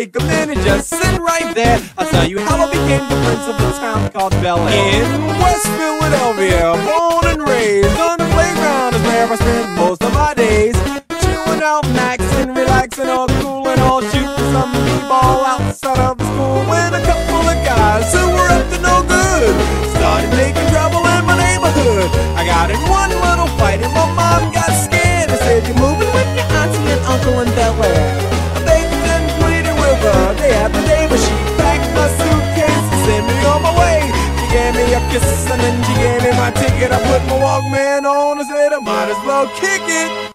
take a minute, just sit right there. I'll tell you how I became the prince of a town called Bel Air. In West Philadelphia, born and raised on the playground is where I spent most of my days. Chilling out, maxing, relaxing, all cool and all shooting some b-ball outside of the school. When a couple of guys who were up to no good started making trouble in my neighborhood. I got in one little fight and my mom got scared and said, "You're moving with your auntie and uncle in Bel Air." I begged and pleaded with her day after day, but she packed my suitcase and sent me on my way. She gave me a kiss and then she gave me my ticket. I put my Walkman on and said I might as well kick it.